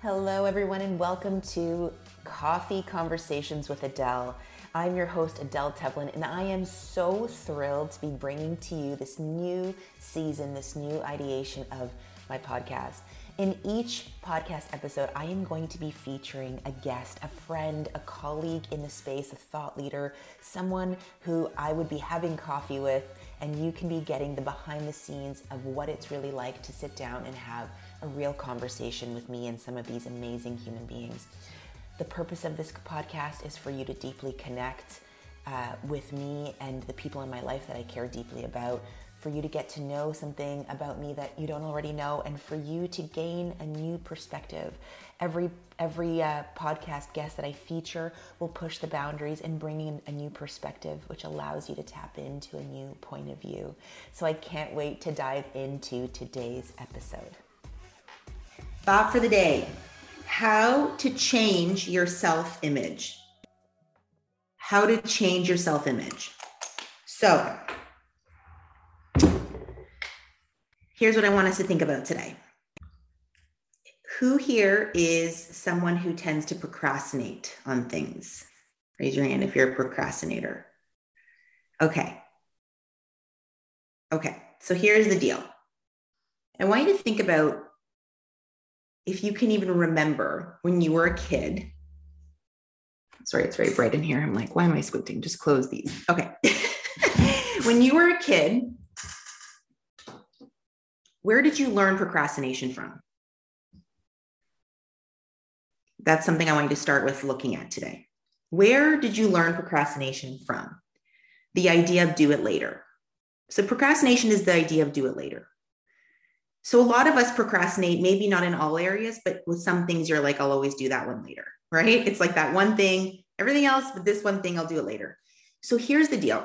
Hello, everyone, and welcome to Coffee Conversations with Adele. I'm your host, Adele Tevlin, and I am so thrilled to be bringing to you this new season, this new ideation of my podcast. In each podcast episode, I am going to be featuring a guest, a friend, a colleague in the space, a thought leader, someone who I would be having coffee with, and you can be getting the behind the scenes of what it's really like to sit down and have a real conversation with me and some of these amazing human beings. The purpose of this podcast is for you to deeply connect with me and the people in my life that I care deeply about, for you to get to know something about me that you don't already know, and for you to gain a new perspective. Every podcast guest that I feature will push the boundaries and bring in a new perspective, which allows you to tap into a new point of view. So I can't wait to dive into today's episode. Thought for the day: how to change your self-image. How to change your self-image. So here's what I want us to think about today. Who here is someone who tends to procrastinate on things? Raise your hand if you're a procrastinator. Okay. So here's the deal. I want you to think about if you can even remember when you were a kid. Sorry, it's very bright in here. I'm like, why am I squinting? Just close these. Okay. When you were a kid, where did you learn procrastination from? That's something I want you to start with looking at today. Where did you learn procrastination from? The idea of do it later. So procrastination is the idea of do it later. So a lot of us procrastinate, maybe not in all areas, but with some things you're like, I'll always do that one later, right? It's like that one thing, everything else, but this one thing, I'll do it later. So here's the deal.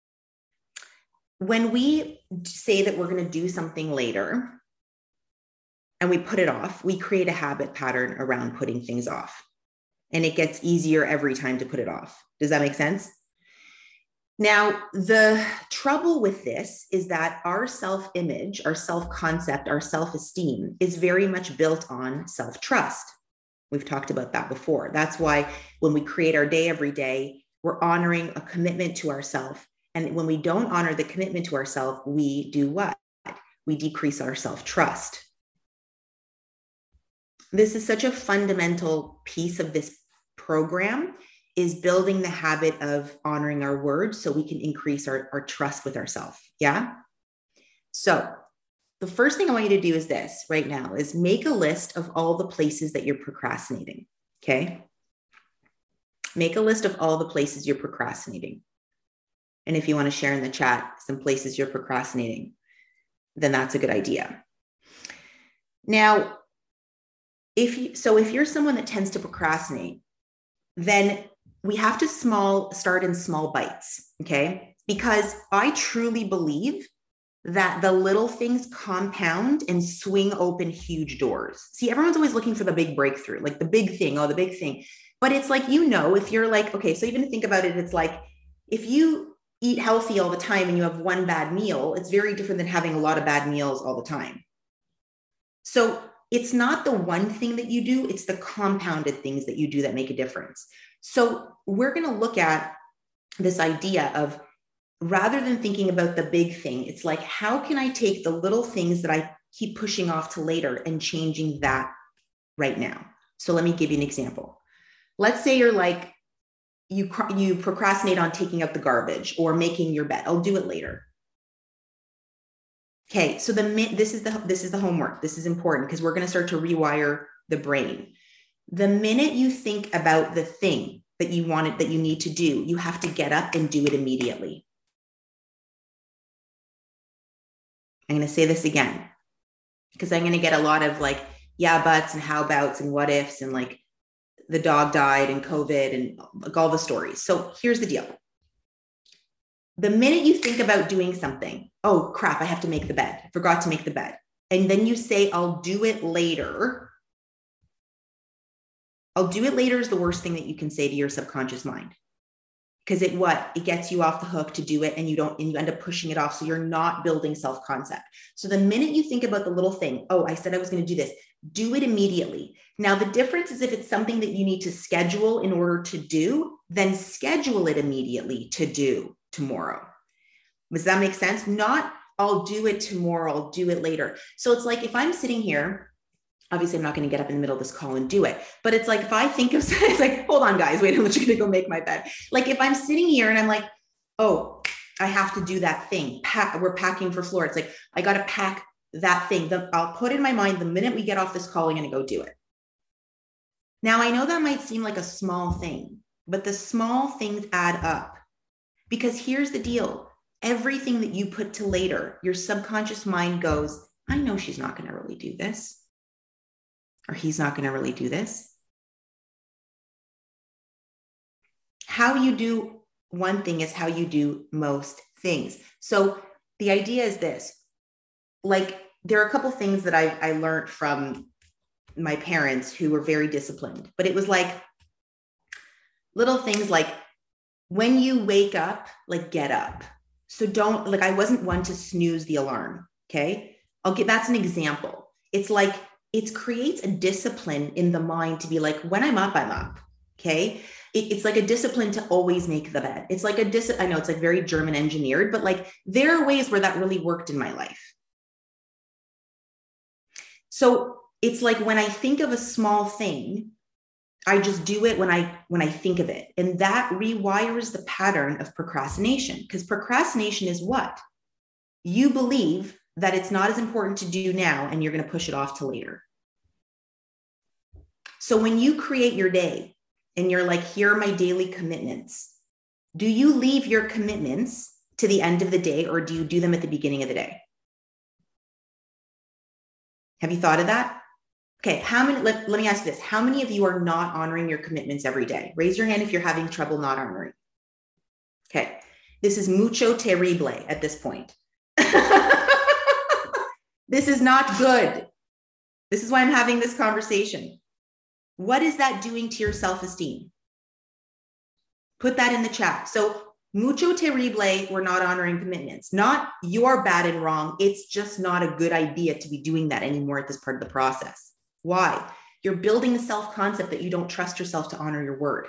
When we say that we're going to do something later and we put it off, we create a habit pattern around putting things off. And it gets easier every time to put it off. Does that make sense? Now, the trouble with this is that our self-image, our self-concept, our self-esteem is very much built on self-trust. We've talked about that before. That's why when we create our day every day, we're honoring a commitment to ourselves. And when we don't honor the commitment to ourselves, we do what? We decrease our self-trust. This is such a fundamental piece of this program, is building the habit of honoring our words so we can increase our trust with ourselves. Yeah. So the first thing I want you to do is this right now is make a list of all the places that you're procrastinating. Okay. Make a list of all the places you're procrastinating. And if you want to share in the chat some places you're procrastinating, then that's a good idea. Now, if you're someone that tends to procrastinate, then we have to start in small bites, okay? Because I truly believe that the little things compound and swing open huge doors. See, everyone's always looking for the big breakthrough, like the big thing, the big thing. But it's like, if you're like, okay, so even think about it, it's like, if you eat healthy all the time and you have one bad meal, it's very different than having a lot of bad meals all the time. So it's not the one thing that you do, it's the compounded things that you do that make a difference. So we're going to look at this idea of, rather than thinking about the big thing, it's like, how can I take the little things that I keep pushing off to later and changing that right now? So let me give you an example. Let's say you're like, you procrastinate on taking out the garbage or making your bed. I'll do it later. Okay, so this is the homework. This is important because we're going to start to rewire the brain. The minute you think about the thing that you need to do, you have to get up and do it immediately. I'm going to say this again because I'm going to get a lot of like, yeah, buts and how abouts and what ifs and like the dog died and COVID and like all the stories. So here's the deal. The minute you think about doing something, oh crap, I have to make the bed. I forgot to make the bed. And then you say, I'll do it later. I'll do it later is the worst thing that you can say to your subconscious mind. because it gets you off the hook to do it, and you end up pushing it off. So you're not building self-concept. So the minute you think about the little thing, oh, I said I was going to do this, do it immediately. Now, the difference is if it's something that you need to schedule in order to do, then schedule it immediately to do tomorrow. Does that make sense? Not, I'll do it tomorrow, I'll do it later. So it's like if I'm sitting here, obviously I'm not going to get up in the middle of this call and do it, but it's like if I think of, it's like, hold on guys, wait, I'm just going to go make my bed. Like if I'm sitting here and I'm like, oh, I have to do that thing. We're packing for Florida. It's like, I got to pack that thing. I'll put in my mind the minute we get off this call, I'm going to go do it. Now, I know that might seem like a small thing, but the small things add up, because here's the deal. Everything that you put to later, your subconscious mind goes, I know she's not going to really do this, or he's not going to really do this. How you do one thing is how you do most things. So the idea is this, like there are a couple things that I learned from my parents who were very disciplined, but it was like little things like when you wake up, like get up. So don't, like, I wasn't one to snooze the alarm. Okay. That's an example. It's like, it creates a discipline in the mind to be like, when I'm up, I'm up. Okay. It's like a discipline to always make the bed. It's like I know it's like very German engineered, but like there are ways where that really worked in my life. So it's like when I think of a small thing, I just do it when I think of it. And that rewires the pattern of procrastination, because procrastination is what? You believe that it's not as important to do now and you're going to push it off to later. So when you create your day and you're like, here are my daily commitments, do you leave your commitments to the end of the day, or do you do them at the beginning of the day? Have you thought of that? Okay, let me ask you this. How many of you are not honoring your commitments every day? Raise your hand if you're having trouble not honoring. Okay, this is mucho terrible at this point. This is not good. This is why I'm having this conversation. What is that doing to your self-esteem? Put that in the chat. So mucho terrible, we're not honoring commitments. Not you're bad and wrong. It's just not a good idea to be doing that anymore at this part of the process. Why? You're building a self-concept that you don't trust yourself to honor your word.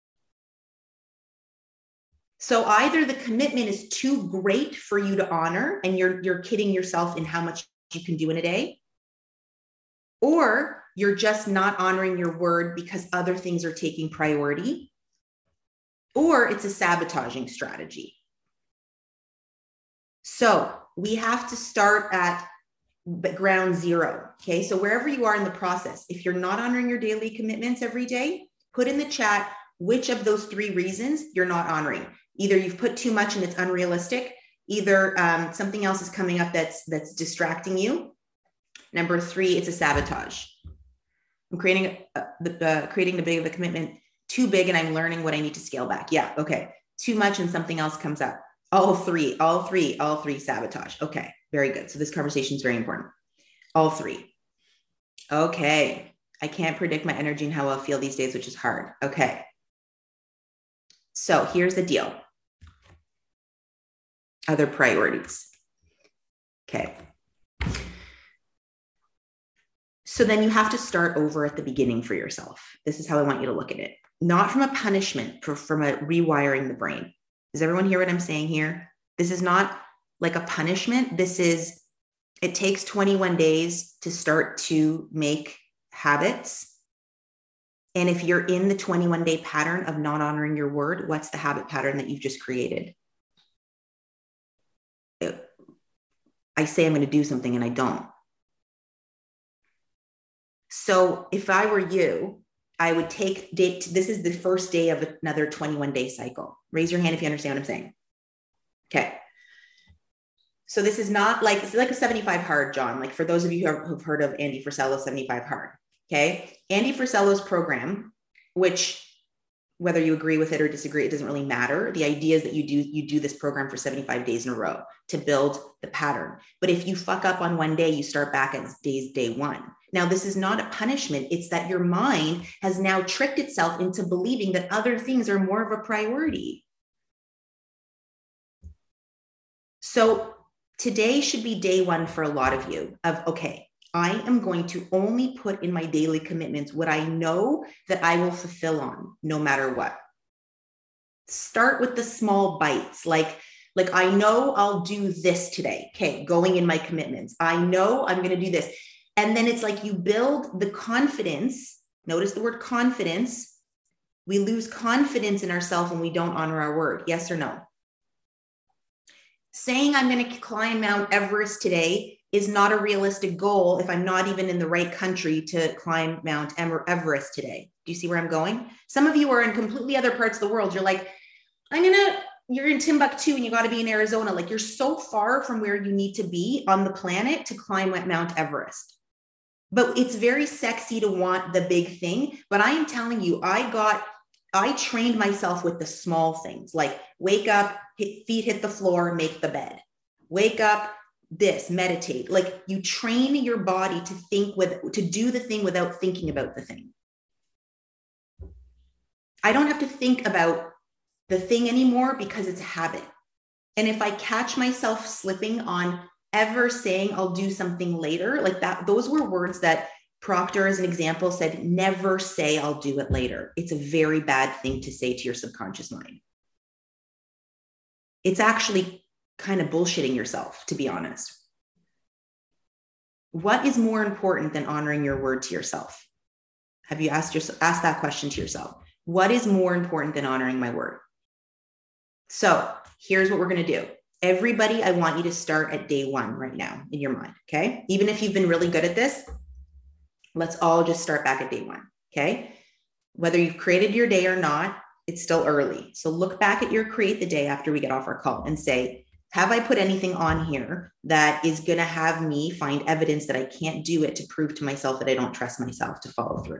So either the commitment is too great for you to honor and you're kidding yourself in how much you can do in a day, or you're just not honoring your word because other things are taking priority, or it's a sabotaging strategy. So we have to start at ground zero. Okay. So wherever you are in the process, if you're not honoring your daily commitments every day, put in the chat which of those 3 reasons you're not honoring. Either you've put too much and it's unrealistic, either something else is coming up that's distracting you. Number 3, it's a sabotage. I'm creating the big of a commitment too big and I'm learning what I need to scale back. Yeah. Okay. Too much and something else comes up. All three sabotage. Okay. Very good. So this conversation is very important. All 3. Okay. I can't predict my energy and how I'll feel these days, which is hard. Okay. So here's the deal. Other priorities. Okay. So then you have to start over at the beginning for yourself. This is how I want you to look at it. Not from a punishment, from a rewiring the brain. Does everyone hear what I'm saying here? This is not like a punishment. It takes 21 days to start to make habits. And if you're in the 21-day pattern of not honoring your word, what's the habit pattern that you've just created? I say I'm going to do something and I don't. So if I were you, I would take this is the first day of another 21-day cycle. Raise your hand if you understand what I'm saying. Okay. So this is not like, it's like a 75 hard, John. Like for those of you who've heard of Andy Frisello's 75 hard. Okay. Andy Frisello's program, which whether you agree with it or disagree, it doesn't really matter. The idea is that you do this program for 75 days in a row to build the pattern. But if you fuck up on one day, you start back at day 1. Now, this is not a punishment. It's that your mind has now tricked itself into believing that other things are more of a priority. So today should be day 1 for a lot of you of, okay, I am going to only put in my daily commitments what I know that I will fulfill on no matter what. Start with the small bites. Like I know I'll do this today. Okay, going in my commitments. I know I'm going to do this. And then it's like you build the confidence. Notice the word confidence. We lose confidence in ourselves when we don't honor our word. Yes or no? Saying I'm going to climb Mount Everest today is not a realistic goal if I'm not even in the right country to climb Mount Everest today. Do you see where I'm going? Some of you are in completely other parts of the world. You're like, you're in Timbuktu and you got to be in Arizona. Like you're so far from where you need to be on the planet to climb Mount Everest. But it's very sexy to want the big thing. But I am telling you, I trained myself with the small things, like wake up, feet hit the floor, make the bed. Wake up, meditate. Like you train your body to do the thing without thinking about the thing. I don't have to think about the thing anymore because it's a habit. And if I catch myself slipping on ever saying I'll do something later, like that, those were words that Proctor, as an example, said, never say I'll do it later. It's a very bad thing to say to your subconscious mind. It's actually kind of bullshitting yourself, to be honest. What is more important than honoring your word to yourself? Have you asked that question to yourself? What is more important than honoring my word? So here's what we're going to do. Everybody, I want you to start at day one right now in your mind. Okay. Even if you've been really good at this, let's all just start back at day one. Okay. Whether you've created your day or not, it's still early. So look back at your create the day after we get off our call and say, have I put anything on here that is going to have me find evidence that I can't do it to prove to myself that I don't trust myself to follow through?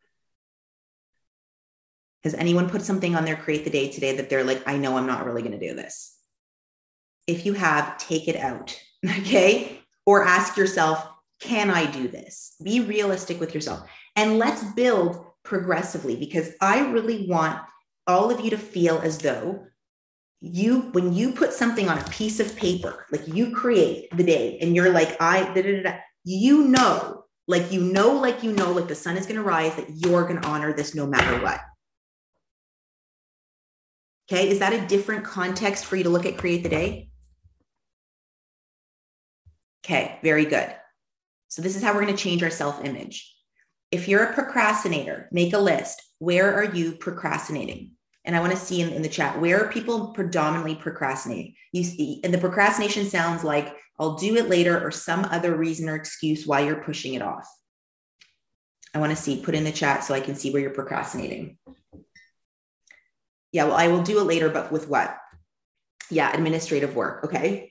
Has anyone put something on their create the day today that they're like, I know I'm not really going to do this? If you have, take it out. Okay. Or ask yourself, can I do this? Be realistic with yourself. And let's build progressively, because I really want all of you to feel as though when you put something on a piece of paper, like you create the day and you're like, like the sun is going to rise, that you're going to honor this no matter what. Okay. Is that a different context for you to look at create the day? Okay. Very good. So this is how we're going to change our self-image. If you're a procrastinator, make a list. Where are you procrastinating? And I want to see in the chat, where are people predominantly procrastinating? And the procrastination sounds like I'll do it later or some other reason or excuse why you're pushing it off. I want to see, put in the chat so I can see where you're procrastinating. Yeah, well, I will do it later, but with what? Yeah, administrative work. Okay.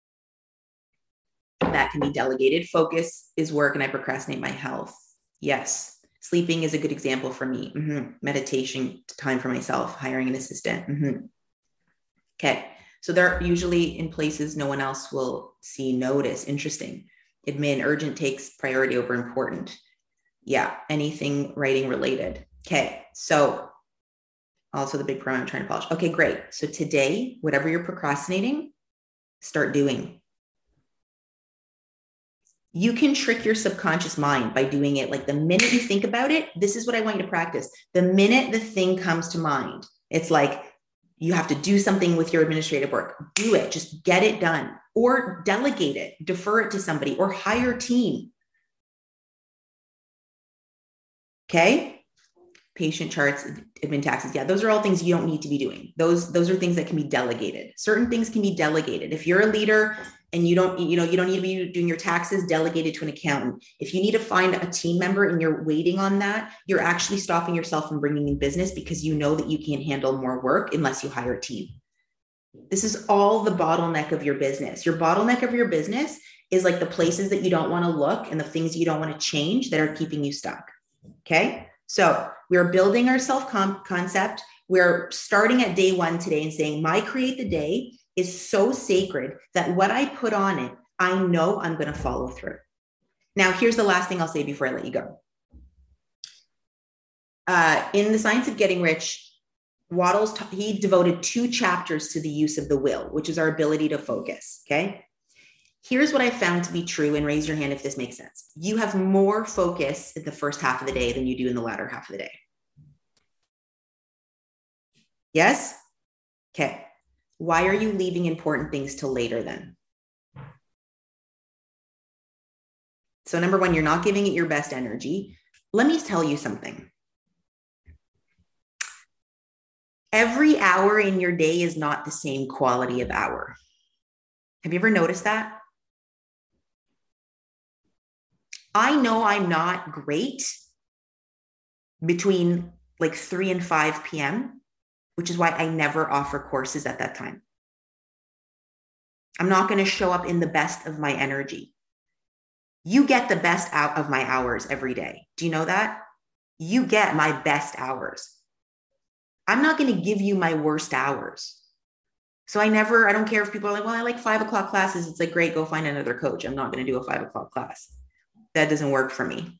That can be delegated. Focus is work and I procrastinate my health. Yes. Sleeping is a good example for me. Meditation, time for myself, hiring an assistant. Okay. So they're usually in places no one else will see, notice. Interesting. Admin, urgent takes priority over important. Yeah. Anything writing related. Okay. So also the big pronoun I'm trying to polish. Okay, great. So today, whatever you're procrastinating, start doing. You can trick your subconscious mind by doing it. Like the minute you think about it, this is what I want you to practice. The minute the thing comes to mind, it's like you have to do something with your administrative work. Do it. Just get it done, or delegate it, defer it to somebody, or hire a team. Okay. Patient charts, admin taxes. Yeah, those are all things you don't need to be doing. Those are things that can be delegated. Certain things can be delegated. If you're a leader and you don't need to be doing your taxes, delegated to an accountant. If you need to find a team member and you're waiting on that, you're actually stopping yourself from bringing in business because you know that you can't handle more work unless you hire a team. This is all the bottleneck of your business. Your bottleneck of your business is like the places that you don't want to look and the things you don't want to change that are keeping you stuck. Okay. So we're building our self-concept. We're starting at day one today and saying, my create the day is so sacred that what I put on it, I know I'm going to follow through. Now, here's the last thing I'll say before I let you go. In The Science of Getting Rich, Wattles, he devoted 2 chapters to the use of the will, which is our ability to focus. Okay. Here's what I found to be true, and raise your hand if this makes sense. You have more focus in the first half of the day than you do in the latter half of the day. Yes? Okay. Why are you leaving important things till later then? So number one, you're not giving it your best energy. Let me tell you something. Every hour in your day is not the same quality of hour. Have you ever noticed that? I know I'm not great between like 3 and 5 p.m., which is why I never offer courses at that time. I'm not going to show up in the best of my energy. You get the best out of my hours every day. Do you know that? You get my best hours. I'm not going to give you my worst hours. So I don't care if people are like, well, I like 5 o'clock classes. It's like, great, go find another coach. I'm not going to do a 5 o'clock class. That doesn't work for me.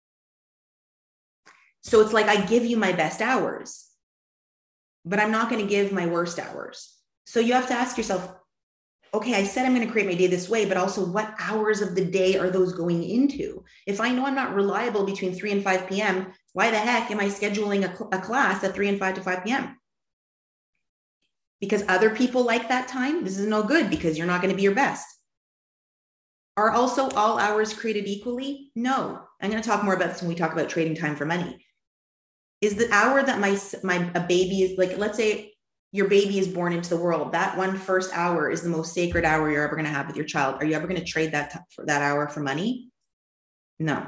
So it's like, I give you my best hours, but I'm not going to give my worst hours. So you have to ask yourself, okay, I said I'm going to create my day this way, but also what hours of the day are those going into? If I know I'm not reliable between 3 and 5 p.m., why the heck am I scheduling a class at 3 and 5 to 5 p.m.? Because other people like that time? This is no good because you're not going to be your best. Are also all hours created equally? No. I'm going to talk more about this when we talk about trading time for money. Is the hour that a baby is, like, let's say your baby is born into the world, that one first hour is the most sacred hour you're ever going to have with your child. Are you ever going to trade for that hour for money? No.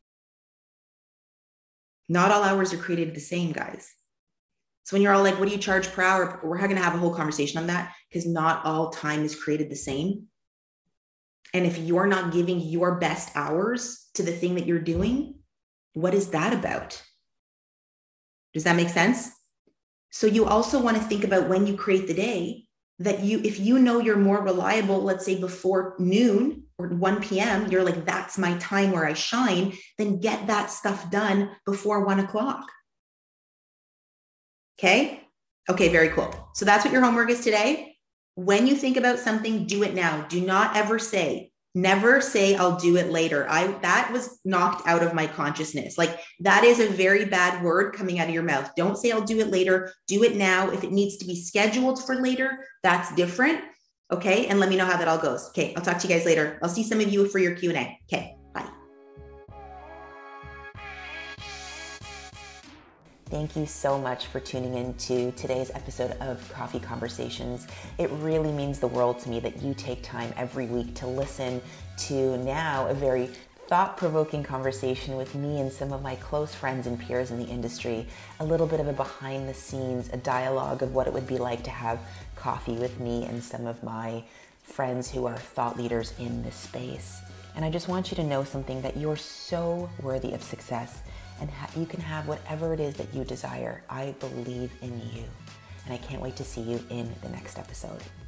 Not all hours are created the same, guys. So when you're all like, what do you charge per hour? We're going to have a whole conversation on that because not all time is created the same. And if you're not giving your best hours to the thing that you're doing, what is that about? Does that make sense? So you also want to think about when you create the day that if you know you're more reliable, let's say before noon or 1 p.m., you're like, that's my time where I shine, then get that stuff done before 1 o'clock. Okay? Okay, very cool. So that's what your homework is today. When you think about something, do it now. Do not never say I'll do it later. That was knocked out of my consciousness. Like, that is a very bad word coming out of your mouth. Don't say I'll do it later. Do it now. If it needs to be scheduled for later, that's different. Okay. And let me know how that all goes. Okay. I'll talk to you guys later. I'll see some of you for your Q&A. Okay. Bye. Thank you so much for tuning in to today's episode of Coffee Conversations. It really means the world to me that you take time every week to listen to now a very thought-provoking conversation with me and some of my close friends and peers in the industry, a little bit of a behind the scenes, a dialogue of what it would be like to have coffee with me and some of my friends who are thought leaders in this space. And I just want you to know something, that you're so worthy of success, and you can have whatever it is that you desire. I believe in you, and I can't wait to see you in the next episode.